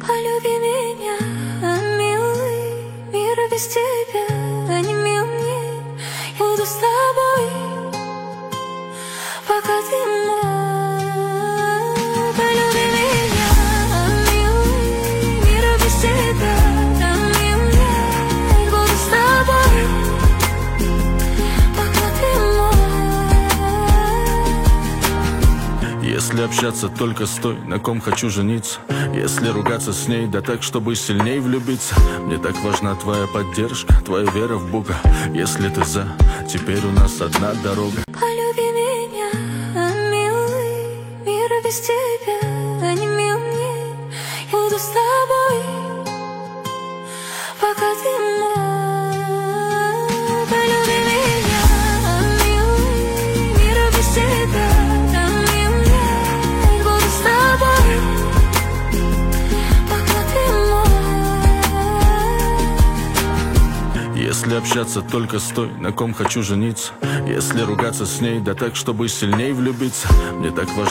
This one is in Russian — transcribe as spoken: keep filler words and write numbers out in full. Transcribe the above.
Полюби меня, милый, мир без тебя не мил мне. Я буду с тобой, пока ты мой. Полюби меня, милый, мир без тебя не мил мне. Я буду с тобой, пока ты мой. Если общаться только с той, на ком хочу жениться, если ругаться с ней, да так, чтобы сильней влюбиться. Мне так важна твоя поддержка, твоя вера в Бога. Если ты за, теперь у нас одна дорога. Полюби меня, милый, мир без тебя не мил мне. Я буду с тобой, пока ты мой. Полюби меня, милый, мир без тебя не мил мне. Я буду с тобой, пока ты мой. Если общаться только с той, на ком хочу жениться, если ругаться с ней, да так, чтобы сильней влюбиться. Мне так важно